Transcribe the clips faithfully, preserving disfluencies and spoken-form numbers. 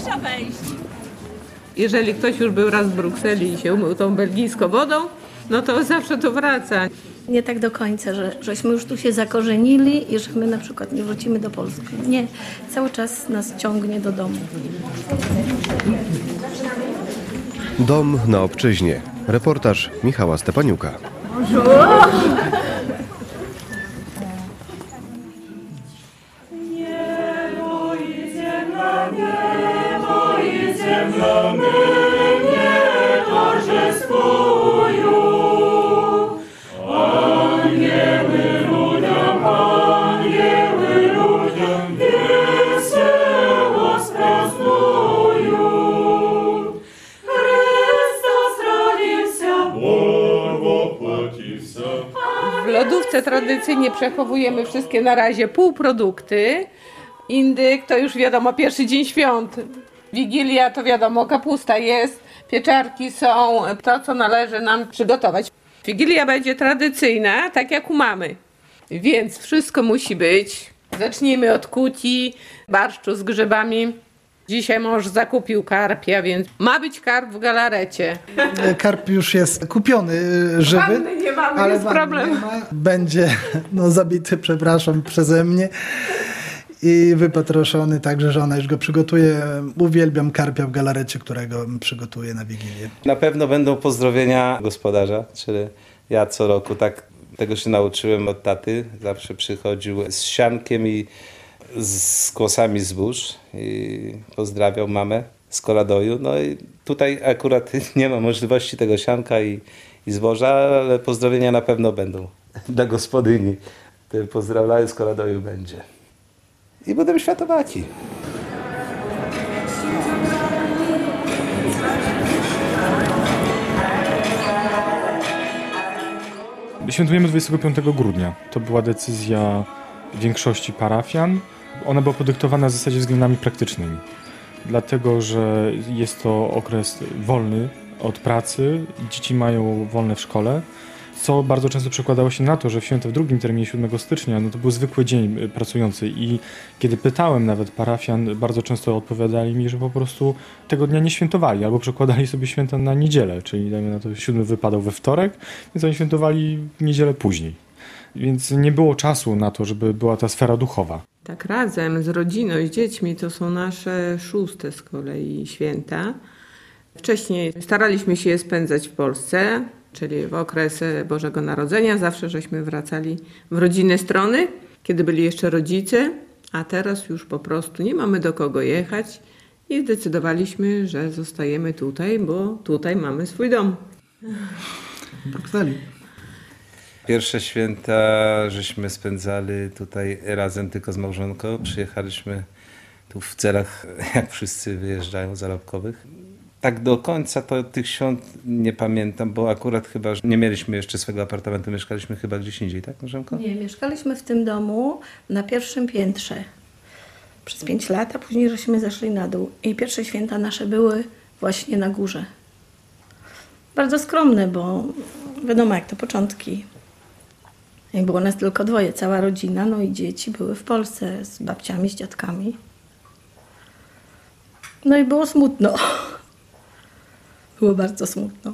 Proszę wejść. Jeżeli ktoś już był raz w Brukseli i się umył tą belgijską wodą, no to zawsze tu wraca. Nie tak do końca, że żeśmy już tu się zakorzenili i że my na przykład nie wrócimy do Polski. Nie, cały czas nas ciągnie do domu. Dom na obczyźnie. Reportaż Michała Stepaniuka. W lodówce tradycyjnie przechowujemy wszystkie na razie półprodukty. Indyk to już wiadomo pierwszy dzień świąt. Wigilia to wiadomo kapusta jest, pieczarki są, to co należy nam przygotować. Wigilia będzie tradycyjna, tak jak u mamy. Więc wszystko musi być. Zacznijmy od kuti, barszczu z grzybami. Dzisiaj mąż zakupił karpia, więc ma być karp w galarecie. Karp już jest kupiony, żywy. Wanny nie mamy, ale jest problem. nie ma. Będzie no, zabity, przepraszam, przeze mnie i wypatroszony, także żona już go przygotuje. Uwielbiam karpia w galarecie, którego przygotuję na Wigilię. Na pewno będą pozdrowienia gospodarza, czyli ja co roku tak tego się nauczyłem od taty. Zawsze przychodził z siankiem i z kłosami zbóż i pozdrawiał mamę z Koladoju. No i tutaj akurat nie ma możliwości tego sianka i, i zboża, ale pozdrowienia na pewno będą dla gospodyni. Pozdrawiam z Koladoju będzie. I będą świętowaki. Świętujemy dwudziestego piątego grudnia. To była decyzja większości parafian. Ona była podyktowana w zasadzie względami praktycznymi. Dlatego, że jest to okres wolny od pracy, dzieci mają wolne w szkole, co bardzo często przekładało się na to, że w święta w drugim terminie siódmego stycznia no to był zwykły dzień pracujący i kiedy pytałem nawet parafian, bardzo często odpowiadali mi, że po prostu tego dnia nie świętowali albo przekładali sobie święta na niedzielę, czyli dajmy na to siódmy wypadał we wtorek, więc oni świętowali niedzielę później. Więc nie było czasu na to, żeby była ta sfera duchowa. Tak razem z rodziną i z dziećmi to są nasze szóste z kolei święta. Wcześniej staraliśmy się je spędzać w Polsce, czyli w okres Bożego Narodzenia. Zawsze żeśmy wracali w rodzinne strony, kiedy byli jeszcze rodzice, a teraz już po prostu nie mamy do kogo jechać i zdecydowaliśmy, że zostajemy tutaj, bo tutaj mamy swój dom. W Brukseli. Pierwsze święta żeśmy spędzali tutaj razem tylko z małżonką. Przyjechaliśmy tu w celach, jak wszyscy wyjeżdżają, zarobkowych. Tak do końca to tych świąt nie pamiętam, bo akurat chyba nie mieliśmy jeszcze swojego apartamentu, mieszkaliśmy chyba gdzieś indziej, tak małżonko? Nie, mieszkaliśmy w tym domu na pierwszym piętrze przez pięć lat, a później żeśmy zeszli na dół. I pierwsze święta nasze były właśnie na górze. Bardzo skromne, bo wiadomo jak to początki. Jak było nas tylko dwoje, cała rodzina, no i dzieci były w Polsce z babciami, z dziadkami. No i było smutno. Było bardzo smutno.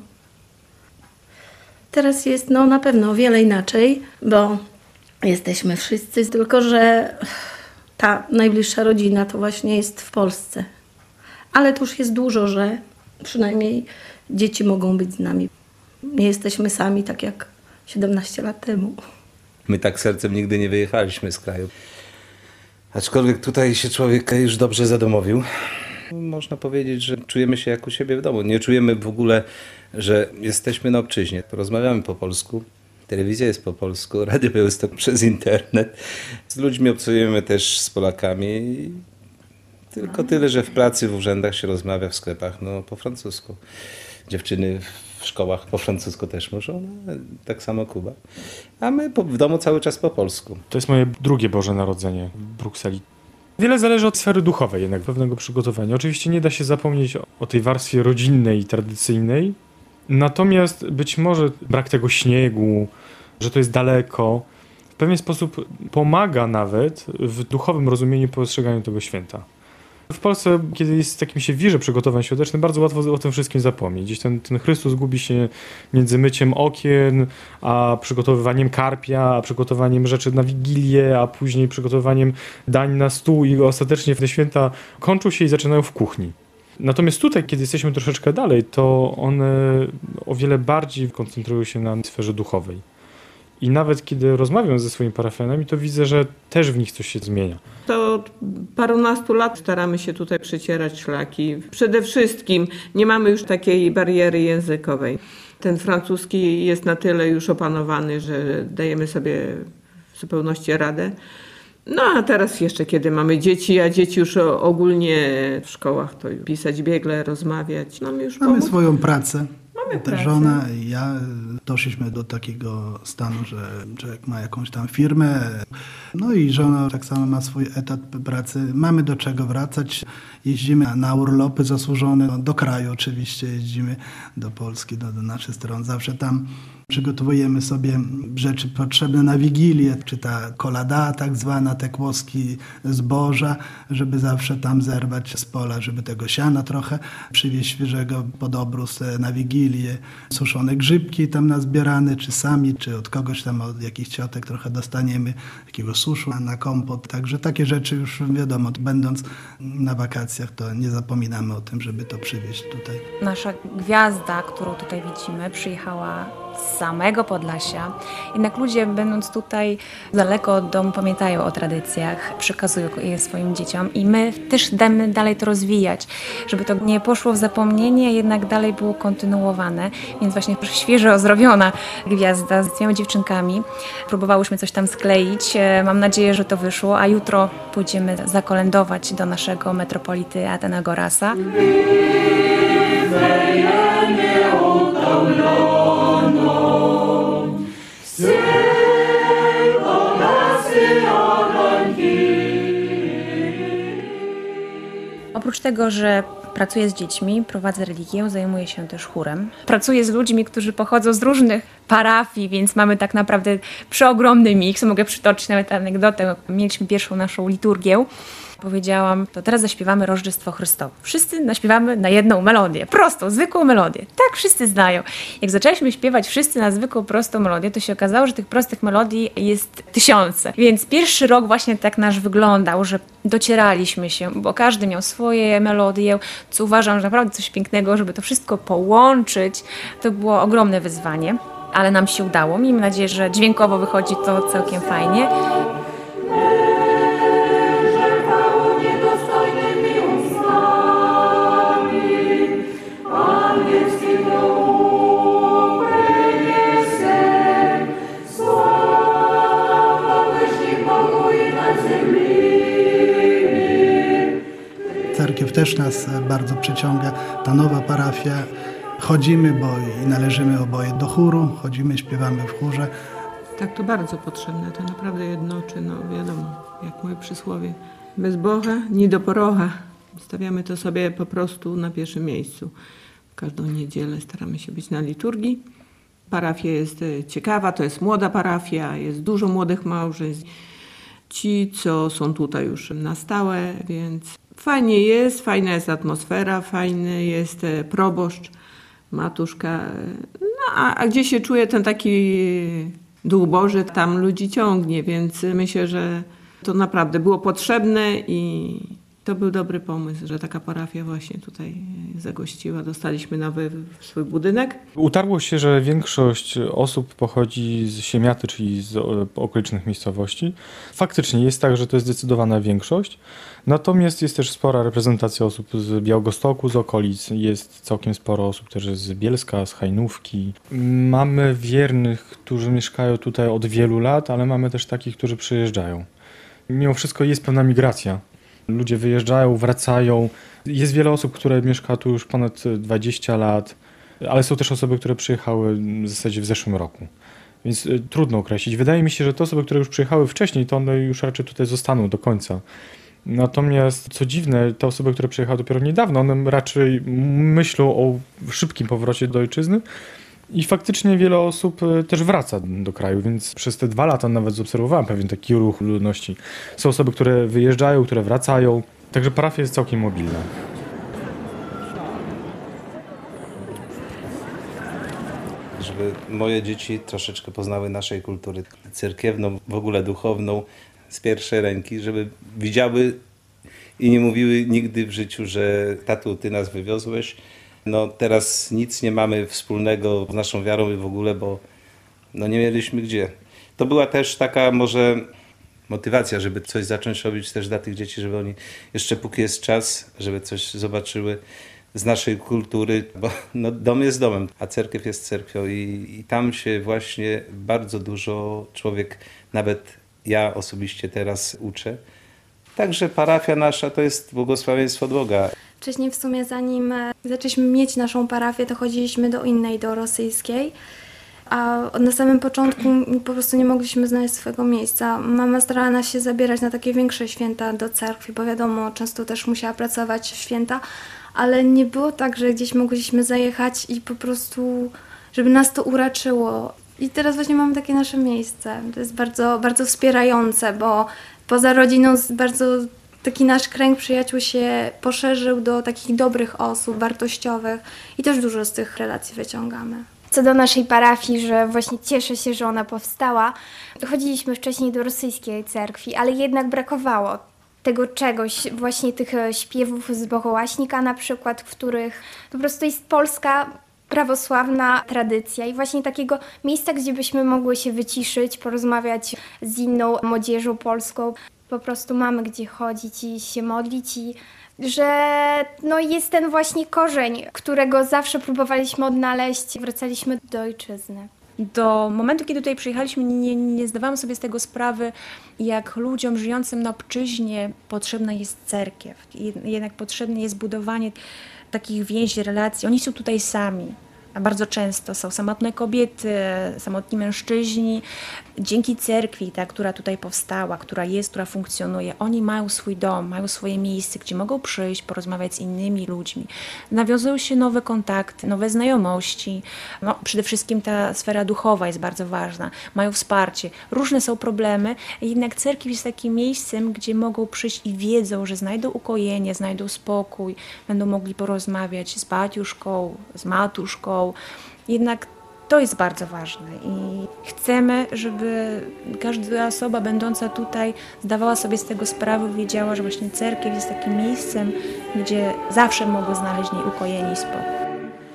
Teraz jest no na pewno o wiele inaczej, bo jesteśmy wszyscy, tylko że ta najbliższa rodzina to właśnie jest w Polsce. Ale to już jest dużo, że przynajmniej dzieci mogą być z nami. Nie jesteśmy sami tak jak siedemnaście lat temu. My tak sercem nigdy nie wyjechaliśmy z kraju. Aczkolwiek tutaj się człowiek już dobrze zadomowił. Można powiedzieć, że czujemy się jak u siebie w domu. Nie czujemy w ogóle, że jesteśmy na obczyźnie. Rozmawiamy po polsku, telewizja jest po polsku, radio Białystok przez internet. Z ludźmi obcujemy też z Polakami. Tylko tyle, że w pracy, w urzędach się rozmawia, w sklepach no, po francusku. Dziewczyny w szkołach po francusku też muszą, no, tak samo Kuba. A my po, w domu cały czas po polsku. To jest moje drugie Boże Narodzenie w Brukseli. Wiele zależy od sfery duchowej jednak, pewnego przygotowania. Oczywiście nie da się zapomnieć o, o tej warstwie rodzinnej i tradycyjnej, natomiast być może brak tego śniegu, że to jest daleko, w pewien sposób pomaga nawet w duchowym rozumieniu postrzeganiu tego święta. W Polsce, kiedy jest takim się wirze przygotowań świątecznych, bardzo łatwo o tym wszystkim zapomnieć. Gdzieś ten, ten Chrystus gubi się między myciem okien, a przygotowywaniem karpia, a przygotowaniem rzeczy na Wigilię, a później przygotowaniem dań na stół i ostatecznie te święta kończą się i zaczynają w kuchni. Natomiast tutaj, kiedy jesteśmy troszeczkę dalej, to one o wiele bardziej koncentrują się na sferze duchowej. I nawet kiedy rozmawiam ze swoimi parafianami, to widzę, że też w nich coś się zmienia. To od parunastu lat staramy się tutaj przecierać szlaki. Przede wszystkim nie mamy już takiej bariery językowej. Ten francuski jest na tyle już opanowany, że dajemy sobie w zupełności radę. No a teraz jeszcze kiedy mamy dzieci, a dzieci już ogólnie w szkołach, to pisać biegle, rozmawiać. Nam już Mamy pomóc. swoją pracę. Mamy Ta pracę. żona i ja doszliśmy do takiego stanu, że człowiek ma jakąś tam firmę. No i żona tak samo ma swój etat pracy. Mamy do czego wracać. Jeździmy na urlopy zasłużone. No, do kraju oczywiście jeździmy, do Polski, do, do naszych stron. Zawsze tam przygotowujemy sobie rzeczy potrzebne na Wigilię, czy ta kolada tak zwana, te kłoski zboża, żeby zawsze tam zerwać z pola, żeby tego siana trochę przywieźć świeżego pod obrus na Wigilię. Suszone grzybki tam nazbierane, czy sami, czy od kogoś tam, od jakichś ciotek trochę dostaniemy, takiego suszu na kompot. Także takie rzeczy już wiadomo, będąc na wakacjach, to nie zapominamy o tym, żeby to przywieźć tutaj. Nasza gwiazda, którą tutaj widzimy, przyjechała z samego Podlasia. Jednak ludzie, będąc tutaj daleko od domu, pamiętają o tradycjach, przekazują je swoim dzieciom i my też chcemy dalej to rozwijać, żeby to nie poszło w zapomnienie, a jednak dalej było kontynuowane. Więc właśnie świeżo zrobiona gwiazda z dwiema dziewczynkami. Próbowałyśmy coś tam skleić. Mam nadzieję, że to wyszło, a jutro pójdziemy zakolędować do naszego metropolity Athenagorasa. Oprócz tego, że pracuję z dziećmi, prowadzę religię, zajmuję się też chórem. Pracuję z ludźmi, którzy pochodzą z różnych parafii, więc mamy tak naprawdę przeogromny miks. Mogę przytoczyć nawet anegdotę. Mieliśmy pierwszą naszą liturgię. Powiedziałam, to teraz zaśpiewamy Rożdżestwo Chrystowe. Wszyscy naśpiewamy na jedną melodię, prostą, zwykłą melodię. Tak wszyscy znają. Jak zaczęliśmy śpiewać wszyscy na zwykłą, prostą melodię, to się okazało, że tych prostych melodii jest tysiące. Więc pierwszy rok właśnie tak nasz wyglądał, że docieraliśmy się, bo każdy miał swoje melodie, co uważam, że naprawdę coś pięknego, żeby to wszystko połączyć. To było ogromne wyzwanie, ale nam się udało. Miejmy nadzieję, że dźwiękowo wychodzi to całkiem fajnie. Cerkiew też nas bardzo przyciąga, ta nowa parafia. Chodzimy, bo i należymy oboje do chóru, chodzimy, śpiewamy w chórze. Tak, to bardzo potrzebne, to naprawdę jednoczy, no wiadomo, jak moje przysłowie. Bez Boga, ni do porocha. Stawiamy to sobie po prostu na pierwszym miejscu. Każdą niedzielę staramy się być na liturgii. Parafia jest ciekawa, to jest młoda parafia, jest dużo młodych małżeństw. Ci, co są tutaj już na stałe, więc fajnie jest, fajna jest atmosfera, fajny jest proboszcz, matuszka. No a, a gdzie się czuje ten taki duch Boży, tam ludzi ciągnie, więc myślę, że to naprawdę było potrzebne i to był dobry pomysł, że taka parafia właśnie tutaj zagościła. Dostaliśmy nowy swój budynek. Utarło się, że większość osób pochodzi z Siemiaty, czyli z okolicznych miejscowości. Faktycznie jest tak, że to jest zdecydowana większość. Natomiast jest też spora reprezentacja osób z Białegostoku, z okolic. Jest całkiem sporo osób też z Bielska, z Hajnówki. Mamy wiernych, którzy mieszkają tutaj od wielu lat, ale mamy też takich, którzy przyjeżdżają. Mimo wszystko jest pewna migracja. Ludzie wyjeżdżają, wracają. Jest wiele osób, które mieszka tu już ponad dwadzieścia lat, ale są też osoby, które przyjechały w zasadzie w zeszłym roku. Więc trudno określić. Wydaje mi się, że te osoby, które już przyjechały wcześniej, to one już raczej tutaj zostaną do końca. Natomiast co dziwne, te osoby, które przyjechały dopiero niedawno, one raczej myślą o szybkim powrocie do ojczyzny. I faktycznie wiele osób też wraca do kraju, więc przez te dwa lata nawet zaobserwowałem pewien taki ruch ludności. Są osoby, które wyjeżdżają, które wracają. Także parafia jest całkiem mobilna. Żeby moje dzieci troszeczkę poznały naszej kultury cerkiewną, w ogóle duchowną z pierwszej ręki, żeby widziały i nie mówiły nigdy w życiu, że tatu, ty nas wywiozłeś. No teraz nic nie mamy wspólnego z naszą wiarą i w ogóle, bo no nie mieliśmy gdzie. To była też taka może motywacja, żeby coś zacząć robić też dla tych dzieci, żeby oni jeszcze póki jest czas, żeby coś zobaczyły z naszej kultury, bo no, dom jest domem, a cerkiew jest cerkwią i, i tam się właśnie bardzo dużo człowiek, nawet ja osobiście teraz uczę. Także parafia nasza to jest błogosławieństwo od Boga. Wcześniej w sumie zanim zaczęliśmy mieć naszą parafię, to chodziliśmy do innej, do rosyjskiej, a na samym początku po prostu nie mogliśmy znaleźć swojego miejsca. Mama starała nas się zabierać na takie większe święta do cerkwi, bo wiadomo, często też musiała pracować w święta, ale nie było tak, że gdzieś mogliśmy zajechać i po prostu, żeby nas to uraczyło. I teraz właśnie mamy takie nasze miejsce. To jest bardzo, bardzo wspierające, bo poza rodziną bardzo taki nasz kręg przyjaciół się poszerzył do takich dobrych osób, wartościowych i też dużo z tych relacji wyciągamy. Co do naszej parafii, że właśnie cieszę się, że ona powstała. Chodziliśmy wcześniej do rosyjskiej cerkwi, ale jednak brakowało tego czegoś, właśnie tych śpiewów z Bohołaśnika na przykład, w których po prostu jest polska prawosławna tradycja i właśnie takiego miejsca, gdzie byśmy mogły się wyciszyć, porozmawiać z inną młodzieżą polską. Po prostu mamy gdzie chodzić i się modlić i że no jest ten właśnie korzeń, którego zawsze próbowaliśmy odnaleźć, wracaliśmy do ojczyzny. Do momentu, kiedy tutaj przyjechaliśmy, nie, nie zdawałam sobie z tego sprawy, jak ludziom żyjącym na obczyźnie potrzebna jest cerkiew. Jednak potrzebne jest budowanie takich więzi, relacji. Oni są tutaj sami. A bardzo często są samotne kobiety, samotni mężczyźni. Dzięki cerkwi, ta, która tutaj powstała, która jest, która funkcjonuje, oni mają swój dom, mają swoje miejsce, gdzie mogą przyjść, porozmawiać z innymi ludźmi. Nawiązują się nowe kontakty, nowe znajomości. No, przede wszystkim ta sfera duchowa jest bardzo ważna. Mają wsparcie. Różne są problemy, jednak cerkiew jest takim miejscem, gdzie mogą przyjść i wiedzą, że znajdą ukojenie, znajdą spokój, będą mogli porozmawiać z baciuszką, z matuszką. Jednak to jest bardzo ważne i chcemy, żeby każda osoba będąca tutaj zdawała sobie z tego sprawę, wiedziała, że właśnie cerkiew jest takim miejscem, gdzie zawsze mogą znaleźć w niej ukojenie i spokój.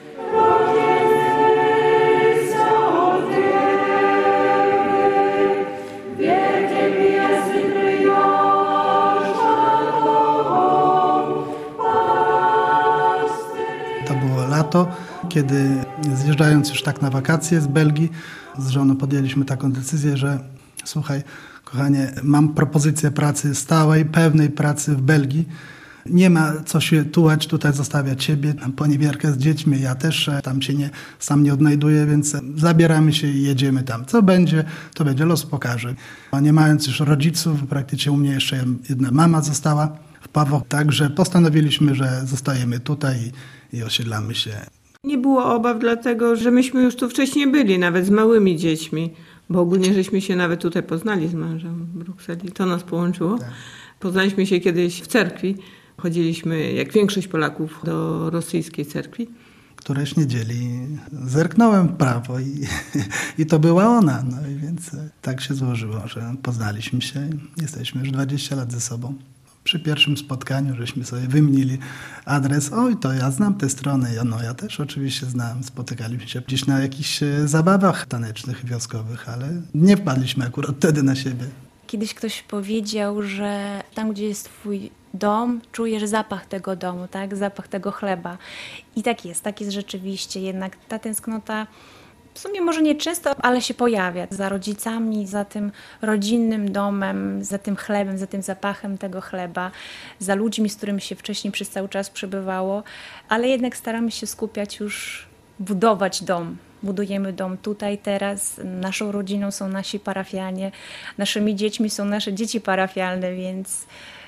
To było lato, kiedy zjeżdżając już tak na wakacje z Belgii, z żoną podjęliśmy taką decyzję, że słuchaj, kochanie, mam propozycję pracy stałej, pewnej pracy w Belgii. Nie ma co się tułać, tutaj zostawiać siebie, poniewierkę z dziećmi, ja też tam się nie, sam nie odnajduję, więc zabieramy się i jedziemy tam. Co będzie, to będzie, los pokaże. A nie mając już rodziców, praktycznie u mnie jeszcze jedna mama została w Pawłach, także postanowiliśmy, że zostajemy tutaj i, i osiedlamy się. Nie było obaw, dlatego że myśmy już tu wcześniej byli, nawet z małymi dziećmi, bo ogólnie żeśmy się nawet tutaj poznali z mężem w Brukseli. To nas połączyło. Tak. Poznaliśmy się kiedyś w cerkwi. Chodziliśmy, jak większość Polaków, do rosyjskiej cerkwi. Któreś niedzieli zerknąłem w prawo i, i to była ona. No i więc tak się złożyło, że poznaliśmy się. Jesteśmy już dwadzieścia lat ze sobą. Przy pierwszym spotkaniu żeśmy sobie wymienili adres. Oj, to ja znam tę stronę. Ja, no ja też oczywiście znam. Spotykaliśmy się gdzieś na jakichś zabawach tanecznych, wioskowych, ale nie wpadliśmy akurat wtedy na siebie. Kiedyś ktoś powiedział, że tam, gdzie jest twój dom, czujesz zapach tego domu, tak? Zapach tego chleba. I tak jest, tak jest rzeczywiście. Jednak ta tęsknota w sumie może nie często, ale się pojawia za rodzicami, za tym rodzinnym domem, za tym chlebem, za tym zapachem tego chleba, za ludźmi, z którymi się wcześniej przez cały czas przebywało, ale jednak staramy się skupiać już, budować dom. Budujemy dom tutaj, teraz. Naszą rodziną są nasi parafianie, naszymi dziećmi są nasze dzieci parafialne, więc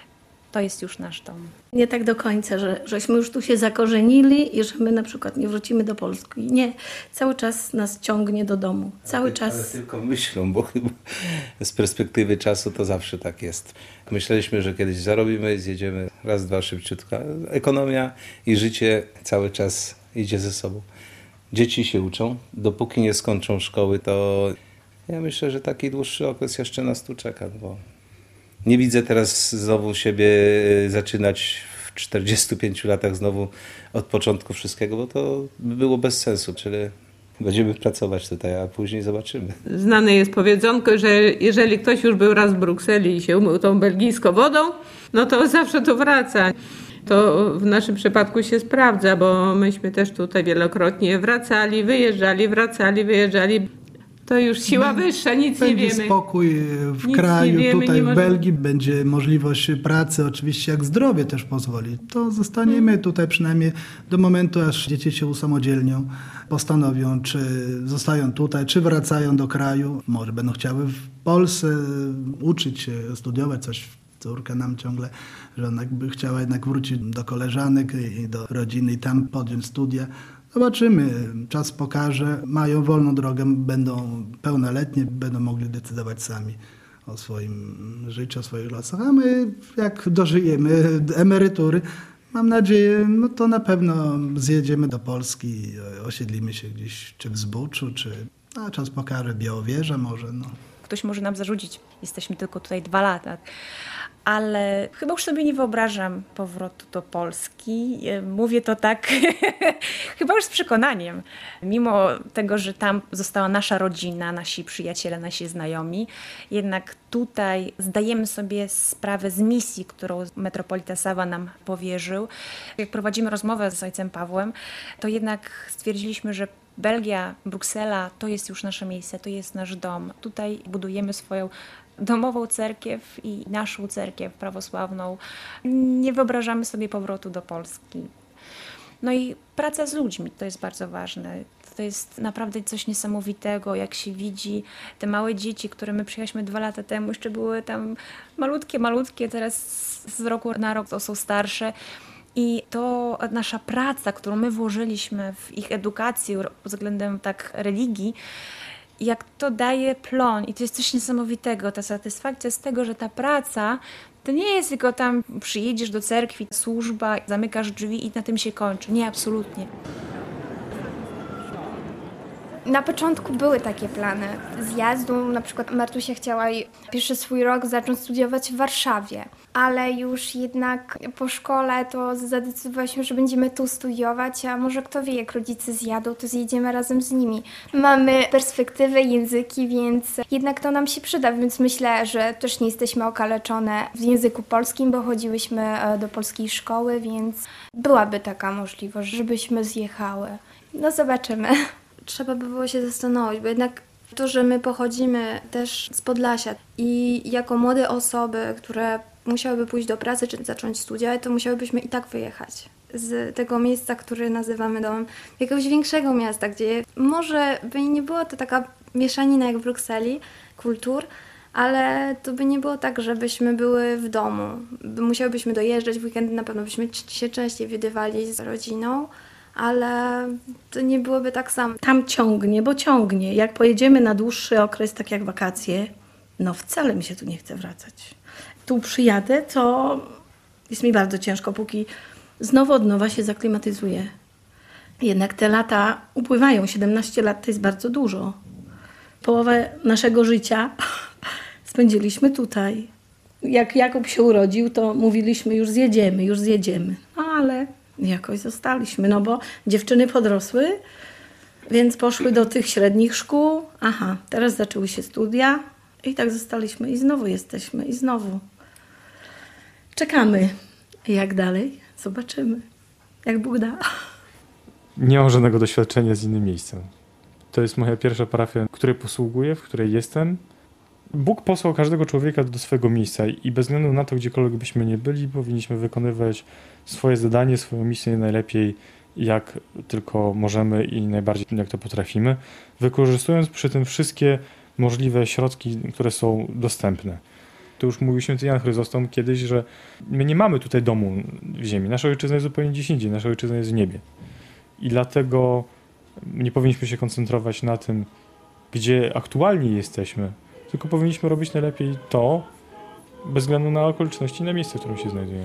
to jest już nasz dom. Nie tak do końca, że żeśmy już tu się zakorzenili i że my na przykład nie wrócimy do Polski. Nie, cały czas nas ciągnie do domu. Cały ale, czas. Ale tylko myślą, bo chyba z perspektywy czasu to zawsze tak jest. Myśleliśmy, że kiedyś zarobimy, zjedziemy raz, dwa szybciutko. Ekonomia i życie cały czas idzie ze sobą. Dzieci się uczą. Dopóki nie skończą szkoły, to ja myślę, że taki dłuższy okres jeszcze nas tu czeka, bo nie widzę teraz znowu siebie zaczynać w czterdziestu pięciu latach znowu od początku wszystkiego, bo to by było bez sensu. Czyli będziemy pracować tutaj, a później zobaczymy. Znane jest powiedzonko, że jeżeli ktoś już był raz w Brukseli i się umył tą belgijską wodą, no to zawsze tu wraca. To w naszym przypadku się sprawdza, bo myśmy też tutaj wielokrotnie wracali, wyjeżdżali, wracali, wyjeżdżali. To już siła wyższa, nic będzie nie wiemy. Będzie spokój w Nic kraju, nie wiemy, tutaj nie w możemy... Belgii będzie możliwość pracy, oczywiście jak zdrowie też pozwoli. To zostaniemy tutaj przynajmniej do momentu, aż dzieci się usamodzielnią, postanowią, czy zostają tutaj, czy wracają do kraju. Może będą chciały w Polsce uczyć się, studiować coś. Córka nam ciągle, że ona by chciała jednak wrócić do koleżanek i do rodziny i tam podjąć studia. Zobaczymy, czas pokaże. Mają wolną drogę, będą pełnoletnie, będą mogli decydować sami o swoim życiu, o swoich losach. A my, jak dożyjemy emerytury, mam nadzieję, no to na pewno zjedziemy do Polski, osiedlimy się gdzieś, czy w Zboczu, czy a czas pokaże, Białowieża może. No. Ktoś może nam zarzucić, jesteśmy tylko tutaj dwa lata. Ale chyba już sobie nie wyobrażam powrotu do Polski. Mówię to tak chyba już z przekonaniem. Mimo tego, że tam została nasza rodzina, nasi przyjaciele, nasi znajomi, jednak tutaj zdajemy sobie sprawę z misji, którą metropolita Sава nam powierzył. Jak prowadzimy rozmowę z ojcem Pawłem, to jednak stwierdziliśmy, że Belgia, Bruksela to jest już nasze miejsce, to jest nasz dom. Tutaj budujemy swoją domową cerkiew i naszą cerkiew prawosławną. Nie wyobrażamy sobie powrotu do Polski. No i praca z ludźmi, to jest bardzo ważne. To jest naprawdę coś niesamowitego, jak się widzi te małe dzieci, które my przyjechaliśmy dwa lata temu, jeszcze były tam malutkie, malutkie, teraz z roku na rok to są starsze. I to nasza praca, którą my włożyliśmy w ich edukację pod względem tak religii, jak to daje plon i to jest coś niesamowitego, ta satysfakcja z tego, że ta praca to nie jest tylko tam przyjedziesz do cerkwi, służba, zamykasz drzwi i na tym się kończy. Nie, absolutnie. Na początku były takie plany zjazdu, na przykład Martusia chciała pierwszy swój rok zacząć studiować w Warszawie, ale już jednak po szkole to zadecydowałyśmy, że będziemy tu studiować, a może kto wie, jak rodzice zjadą, to zjedziemy razem z nimi. Mamy perspektywę, języki, więc jednak to nam się przyda, więc myślę, że też nie jesteśmy okaleczone w języku polskim, bo chodziłyśmy do polskiej szkoły, więc byłaby taka możliwość, żebyśmy zjechały. No zobaczymy. Trzeba by było się zastanowić, bo jednak to, że my pochodzimy też z Podlasia i jako młode osoby, które musiałyby pójść do pracy czy zacząć studia, to musiałybyśmy i tak wyjechać z tego miejsca, które nazywamy domem, jakiegoś większego miasta, gdzie może by nie było to taka mieszanina jak w Brukseli kultur, ale to by nie było tak, żebyśmy były w domu. Musiałybyśmy dojeżdżać w weekendy, na pewno byśmy się częściej widywali z rodziną, ale to nie byłoby tak samo. Tam ciągnie, bo ciągnie. Jak pojedziemy na dłuższy okres, tak jak wakacje, no wcale mi się tu nie chce wracać. Tu przyjadę, to jest mi bardzo ciężko, póki znowu od nowa się zaklimatyzuję. Jednak te lata upływają, siedemnaście lat to jest bardzo dużo. Połowę naszego życia spędziliśmy tutaj. Jak Jakub się urodził, to mówiliśmy już zjedziemy, już zjedziemy. No ale jakoś zostaliśmy, no bo dziewczyny podrosły, więc poszły do tych średnich szkół. Aha, teraz zaczęły się studia i tak zostaliśmy i znowu jesteśmy i znowu. Czekamy. Jak dalej? Zobaczymy. Jak Bóg da. Nie mam żadnego doświadczenia z innym miejscem. To jest moja pierwsza parafia, w której posługuję, w której jestem. Bóg posłał każdego człowieka do swojego miejsca i bez względu na to, gdziekolwiek byśmy nie byli, powinniśmy wykonywać swoje zadanie, swoją misję najlepiej, jak tylko możemy i najbardziej jak to potrafimy, wykorzystując przy tym wszystkie możliwe środki, które są dostępne. To już mówił święty Jan Chryzostom kiedyś, że my nie mamy tutaj domu w ziemi. Nasza ojczyzna jest zupełnie gdzieś indziej. Nasza ojczyzna jest w niebie. I dlatego nie powinniśmy się koncentrować na tym, gdzie aktualnie jesteśmy, tylko powinniśmy robić najlepiej to, bez względu na okoliczności i na miejsce, w którym się znajdujemy.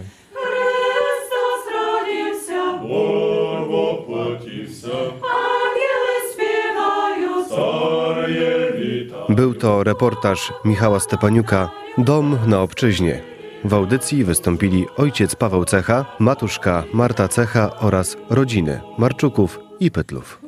Był to reportaż Michała Stepaniuka Dom na Obczyźnie. W audycji wystąpili ojciec Paweł Cecha, matuszka Marta Cecha oraz rodziny Marczuków i Pytlów.